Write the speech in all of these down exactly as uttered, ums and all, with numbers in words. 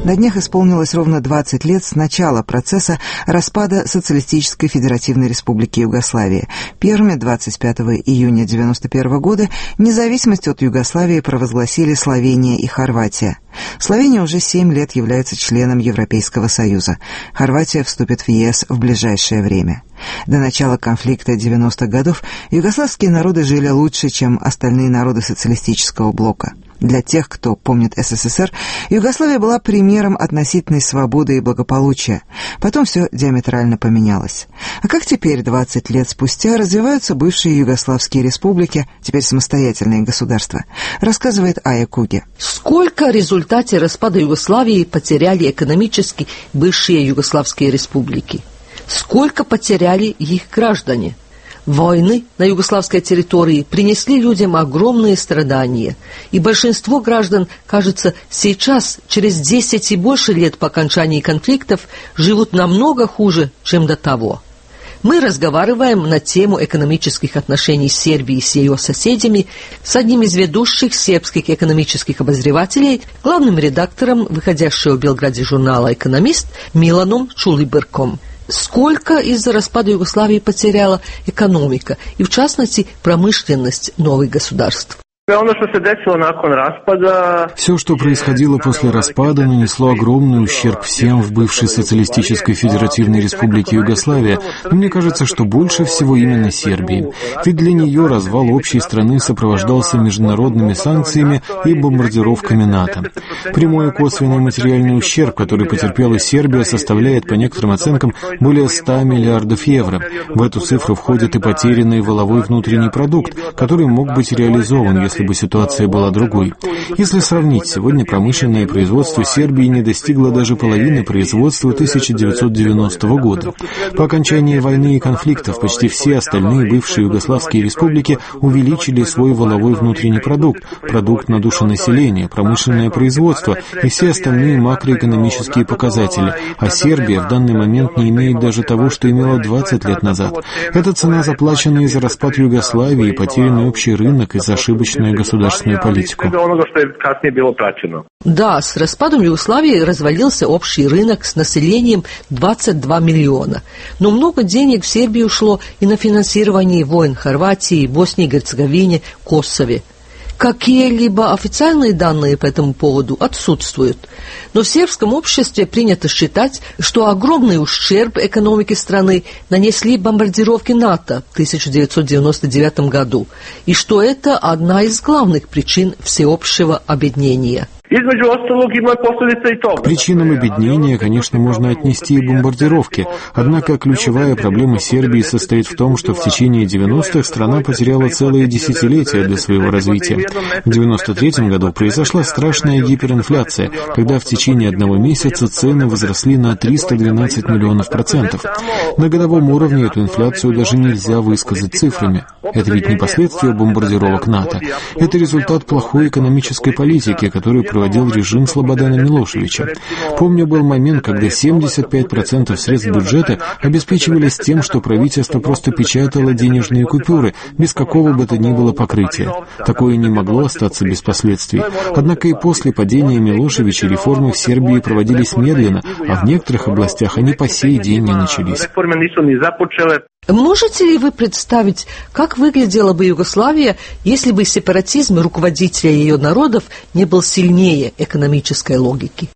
На днях исполнилось ровно двадцать лет с начала процесса распада Социалистической Федеративной Республики Югославии. Первыми двадцать пятого июня девяносто первого года независимость от Югославии провозгласили Словения и Хорватия. Словения уже семь лет является членом Европейского Союза. Хорватия вступит в ЕС в ближайшее время. До начала конфликта девяностых годов югославские народы жили лучше, чем остальные народы социалистического блока. Для тех, кто помнит СССР, Югославия была примером относительной свободы и благополучия. Потом все диаметрально поменялось. А как теперь, двадцать лет спустя, развиваются бывшие югославские республики, теперь самостоятельные государства, рассказывает Ая Куги. Сколько в результате распада Югославии потеряли экономически бывшие югославские республики? Сколько потеряли их граждане? Войны на югославской территории принесли людям огромные страдания, и большинство граждан, кажется, сейчас, через десять и больше лет по окончании конфликтов, живут намного хуже, чем до того. Мы разговариваем на тему экономических отношений Сербии с ее соседями с одним из ведущих сербских экономических обозревателей, главным редактором выходящего в Белграде журнала «Экономист» Миланом Чулибрком. Сколько из-за распада Югославии потеряла экономика и, в частности, промышленность новых государств? Все, что происходило после распада, нанесло огромный ущерб всем в бывшей социалистической федеративной республике Югославия. Но мне кажется, что больше всего именно Сербии. Ведь для нее развал общей страны сопровождался международными санкциями и бомбардировками НАТО. Прямой и косвенный материальный ущерб, который потерпела Сербия, составляет, по некоторым оценкам, более ста миллиардов евро. В эту цифру входит и потерянный валовой внутренний продукт, который мог быть реализован, если бы ситуация была другой. Если сравнить, сегодня промышленное производство Сербии не достигло даже половины производства тысяча девятьсот девяностого года. По окончании войны и конфликтов почти все остальные бывшие югославские республики увеличили свой валовой внутренний продукт, продукт на душу населения, промышленное производство и все остальные макроэкономические показатели, а Сербия в данный момент не имеет даже того, что имела двадцать лет назад. Это цена, заплаченная за распад Югославии и потерянный общий рынок из-за ошибочной государственную политику. Да, с распадом Югославии развалился общий рынок с населением двадцать два миллиона. Но много денег в Сербии ушло и на финансирование войн Хорватии, Боснии и Герцеговине, Косове. Какие-либо официальные данные по этому поводу отсутствуют. Но в сербском обществе принято считать, что огромный ущерб экономике страны нанесли бомбардировки НАТО в тысяча девятьсот девяносто девятом году, и что это одна из главных причин всеобщего обеднения. К причинам обеднения, конечно, можно отнести и бомбардировки. Однако ключевая проблема Сербии состоит в том, что в течение девяностых страна потеряла целые десятилетия для своего развития. В девяносто третьем году произошла страшная гиперинфляция, когда в течение одного месяца цены возросли на триста двенадцать миллионов процентов. На годовом уровне эту инфляцию даже нельзя высказать цифрами. Это ведь не последствия бомбардировок НАТО. Это результат плохой экономической политики, которую проводил режим Слободана Милошевича. Помню, был момент, когда семьдесят пять процентов средств бюджета обеспечивались тем, что правительство просто печатало денежные купюры, без какого бы то ни было покрытия. Такое не могло остаться без последствий. Однако и после падения Милошевича реформы в Сербии проводились медленно, а в некоторых областях они по сей день не начались. Можете ли вы представить, как выглядела бы Югославия, если бы сепаратизм руководителя ее народов не был сильнее экономической логики?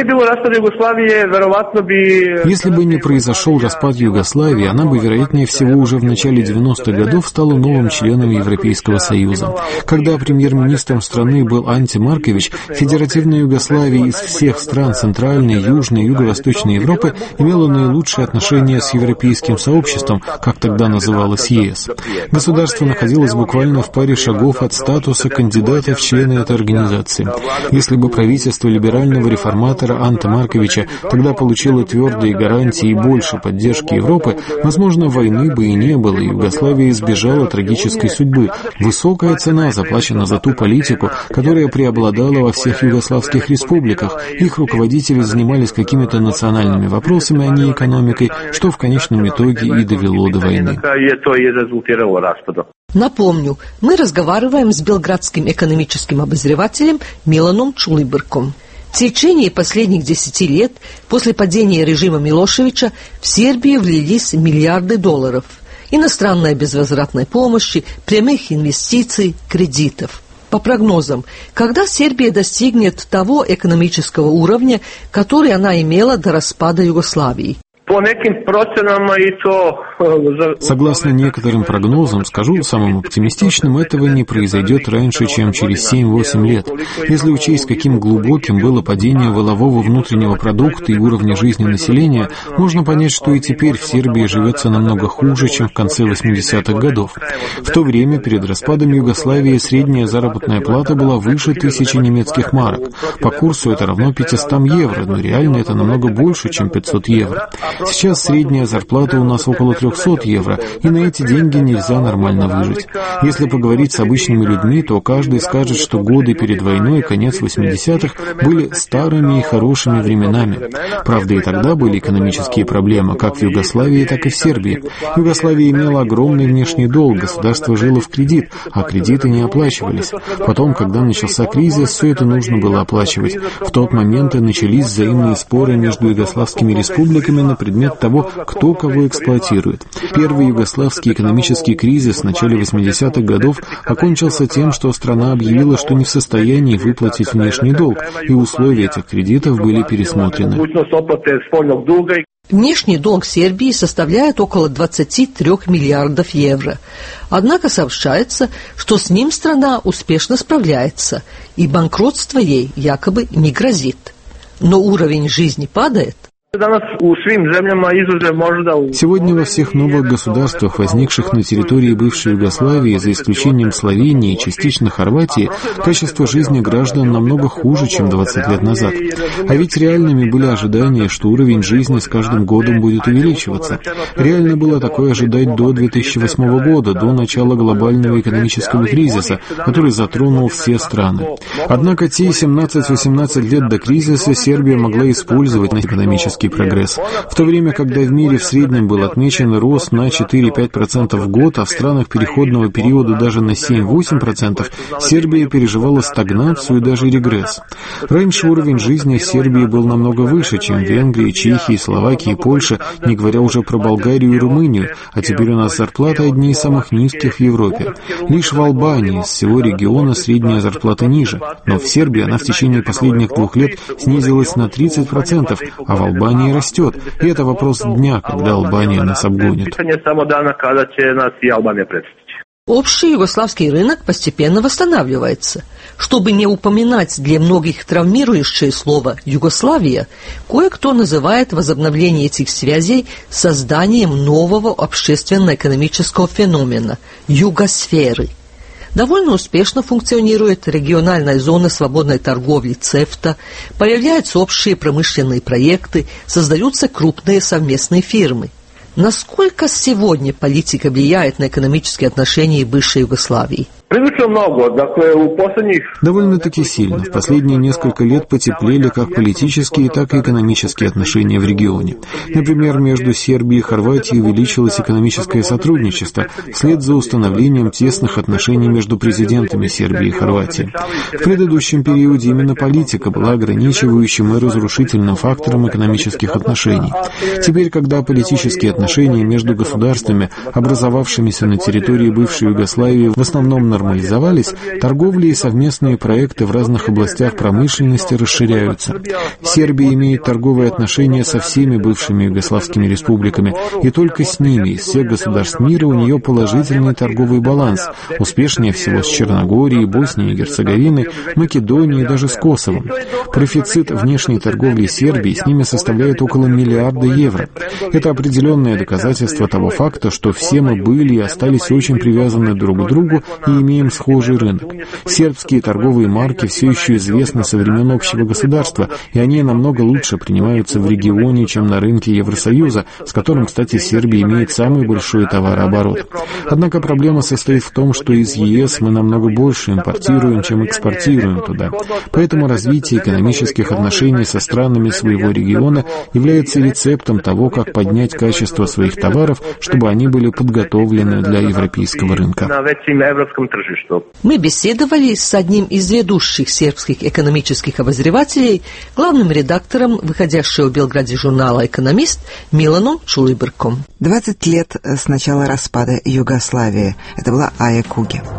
Если бы не произошел распад Югославии, она бы, вероятнее всего, уже в начале девяностых годов стала новым членом Европейского Союза. Когда премьер-министром страны был Анте Маркович, федеративная Югославия из всех стран Центральной, Южной и Юго-Восточной Европы имела наилучшие отношения с европейским сообществом, как тогда называлось ЕС. Государство находилось буквально в паре шагов от статуса кандидата в члены этой организации. Если бы правительство либерального реформатора Анте Марковича тогда получило твердые гарантии и больше поддержки Европы, возможно, войны бы и не было, и Югославия избежала трагической судьбы. Высокая цена заплачена за ту политику, которая преобладала во всех югославских республиках. Их руководители занимались какими-то национальными вопросами, а не экономикой, что в конечном итоге и довело до войны. Напомню, мы разговариваем с белградским экономическим обозревателем Миланом Чулибрком. В течение последних десяти лет после падения режима Милошевича в Сербию влились миллиарды долларов иностранной безвозвратной помощи, прямых инвестиций, кредитов. По прогнозам, когда Сербия достигнет того экономического уровня, который она имела до распада Югославии? Согласно некоторым прогнозам, скажу самым оптимистичным, этого не произойдет раньше, чем через семь-восемь лет. Если учесть, каким глубоким было падение валового внутреннего продукта и уровня жизни населения, можно понять, что и теперь в Сербии живется намного хуже, чем в конце восьмидесятых годов. В то время, перед распадом Югославии, средняя заработная плата была выше тысячи немецких марок. По курсу это равно пятистам евро, но реально это намного больше, чем пятьсот евро. Сейчас средняя зарплата у нас около трехсот евро, и на эти деньги нельзя нормально выжить. Если поговорить с обычными людьми, то каждый скажет, что годы перед войной, конец восьмидесятых, были старыми и хорошими временами. Правда, и тогда были экономические проблемы, как в Югославии, так и в Сербии. Югославия имела огромный внешний долг, государство жило в кредит, а кредиты не оплачивались. Потом, когда начался кризис, все это нужно было оплачивать. В тот момент и начались взаимные споры между югославскими республиками на предмет того, кто кого эксплуатирует. Первый югославский экономический кризис в начале восьмидесятых годов окончился тем, что страна объявила, что не в состоянии выплатить внешний долг, и условия этих кредитов были пересмотрены. Внешний долг Сербии составляет около двадцати трёх миллиардов евро. Однако сообщается, что с ним страна успешно справляется, и банкротство ей якобы не грозит. Но уровень жизни падает. Сегодня во всех новых государствах, возникших на территории бывшей Югославии, за исключением Словении и частично Хорватии, качество жизни граждан намного хуже, чем двадцать лет назад. А ведь реальными были ожидания, что уровень жизни с каждым годом будет увеличиваться. Реально было такое ожидать до две тысячи восьмого года, до начала глобального экономического кризиса, который затронул все страны. Однако те семнадцать-восемнадцать лет до кризиса Сербия могла использовать на экономический прогресс. В то время, когда в мире в среднем был отмечен рост на четыре-пять процентов в год, а в странах переходного периода даже на семь-восемь процентов, Сербия переживала стагнацию и даже регресс. Раньше уровень жизни в Сербии был намного выше, чем в Венгрии, Чехии, Словакии, Польше, не говоря уже про Болгарию и Румынию, а теперь у нас зарплаты одни из самых низких в Европе. Лишь в Албании из всего региона средняя зарплата ниже, но в Сербии она в течение последних двух лет снизилась на тридцать процентов, а в Албании не растет. И это вопрос дня, когда Албания нас обгонит. Общий югославский рынок постепенно восстанавливается. Чтобы не упоминать для многих травмирующее слово «Югославия», кое-кто называет возобновление этих связей созданием нового общественно-экономического феномена – югосферы. Довольно успешно функционирует региональная зона свободной торговли ЦЕФТА, появляются общие промышленные проекты, создаются крупные совместные фирмы. Насколько сегодня политика влияет на экономические отношения бывшей Югославии? Довольно-таки сильно. В последние несколько лет потеплели как политические, так и экономические отношения в регионе. Например, между Сербией и Хорватией увеличилось экономическое сотрудничество вслед за установлением тесных отношений между президентами Сербии и Хорватии. В предыдущем периоде именно политика была ограничивающим и разрушительным фактором экономических отношений. Теперь, когда политические отношения между государствами, образовавшимися на территории бывшей Югославии, в основном на нормализовались, торговля и совместные проекты в разных областях промышленности расширяются. Сербия имеет торговые отношения со всеми бывшими югославскими республиками, и только с ними из всех государств мира у нее положительный торговый баланс, успешнее всего с Черногорией, Боснией и Герцеговиной, Македонией и даже с Косовом. Профицит внешней торговли Сербии с ними составляет около миллиарда евро. Это определенное доказательство того факта, что все мы были и остались очень привязаны друг к другу и имеем схожий рынок. Сербские торговые марки все еще известны со времен общего государства, и они намного лучше принимаются в регионе, чем на рынке Евросоюза, с которым, кстати, Сербия имеет самый большой товарооборот. Однако проблема состоит в том, что из ЕС мы намного больше импортируем, чем экспортируем туда. Поэтому развитие экономических отношений со странами своего региона является рецептом того, как поднять качество своих товаров, чтобы они были подготовлены для европейского рынка. Мы беседовали с одним из ведущих сербских экономических обозревателей, главным редактором выходящего в Белграде журнала «Экономист» Миланом Чулибрком. двадцать лет с начала распада Югославии. Это была Ая Куге.